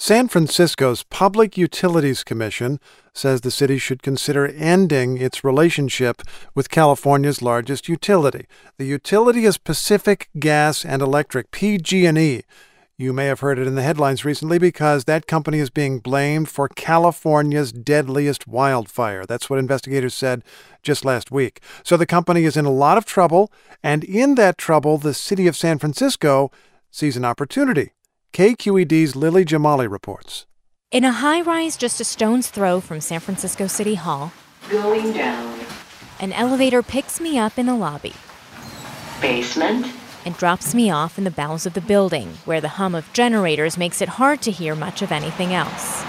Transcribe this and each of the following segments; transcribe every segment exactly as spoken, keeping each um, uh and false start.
San Francisco's Public Utilities Commission says the city should consider ending its relationship with California's largest utility. The utility is Pacific Gas and Electric, P G and E. You may have heard it in the headlines recently because that company is being blamed for California's deadliest wildfire. That's what investigators said just last week. So the company is in a lot of trouble, and in that trouble, the city of San Francisco sees an opportunity. K Q E D's Lily Jamali reports. In a high-rise just a stone's throw from San Francisco City Hall, going down, an elevator picks me up in the lobby. Basement. And drops me off in the bowels of the building, where the hum of generators makes it hard to hear much of anything else.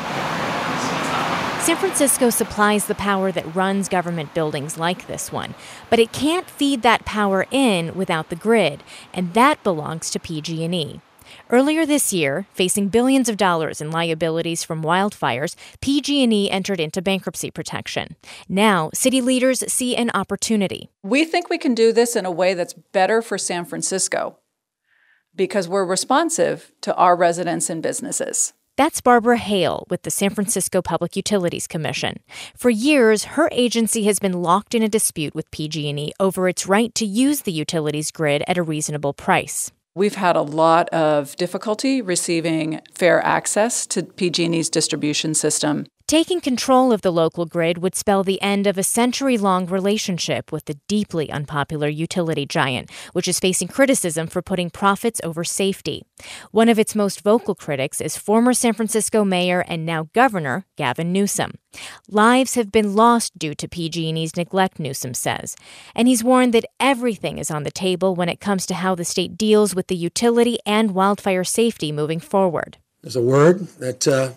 San Francisco supplies the power that runs government buildings like this one, but it can't feed that power in without the grid, and that belongs to P G and E. Earlier this year, facing billions of dollars in liabilities from wildfires, P G and E entered into bankruptcy protection. Now, city leaders see an opportunity. We think we can do this in a way that's better for San Francisco because we're responsive to our residents and businesses. That's Barbara Hale with the San Francisco Public Utilities Commission. For years, her agency has been locked in a dispute with P G and E over its right to use the utilities grid at a reasonable price. We've had a lot of difficulty receiving fair access to P G and E's distribution system. Taking control of the local grid would spell the end of a century-long relationship with the deeply unpopular utility giant, which is facing criticism for putting profits over safety. One of its most vocal critics is former San Francisco mayor and now governor Gavin Newsom. Lives have been lost due to P G and E's neglect, Newsom says, and he's warned that everything is on the table when it comes to how the state deals with the utility and wildfire safety moving forward. There's a word that uh,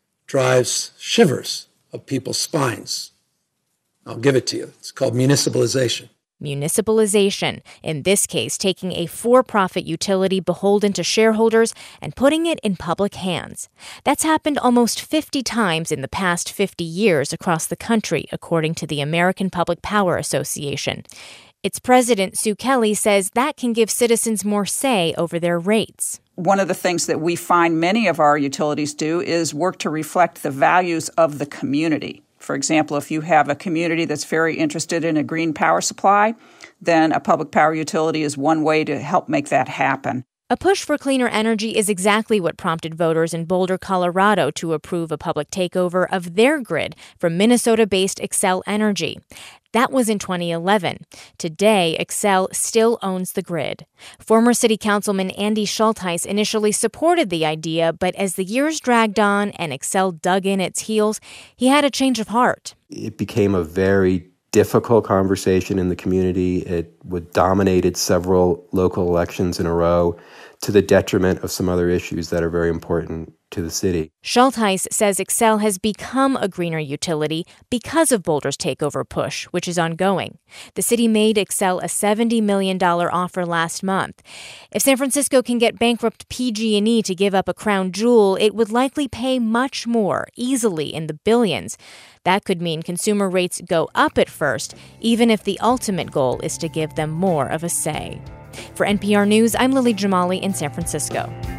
drives shivers up people's spines. I'll give it to you. It's called municipalization. Municipalization, in this case, taking a for-profit utility beholden to shareholders and putting it in public hands. That's happened almost fifty times in the past fifty years across the country, according to the American Public Power Association. Its president, Sue Kelly, says that can give citizens more say over their rates. One of the things that we find many of our utilities do is work to reflect the values of the community. For example, if you have a community that's very interested in a green power supply, then a public power utility is one way to help make that happen. A push for cleaner energy is exactly what prompted voters in Boulder, Colorado to approve a public takeover of their grid from Minnesota-based Xcel Energy. That was in twenty eleven. Today, Xcel still owns the grid. Former City Councilman Andy Schultheis initially supported the idea, but as the years dragged on and Xcel dug in its heels, he had a change of heart. It became a very difficult conversation in the community. It would dominated several local elections in a row to the detriment of some other issues that are very important to the city. Schultheis says Xcel has become a greener utility because of Boulder's takeover push, which is ongoing. The city made Xcel a seventy million dollars offer last month. If San Francisco can get bankrupt P G and E to give up a crown jewel, it would likely pay much more, easily in the billions. That could mean consumer rates go up at first, even if the ultimate goal is to give them more of a say. For N P R News, I'm Lily Jamali in San Francisco.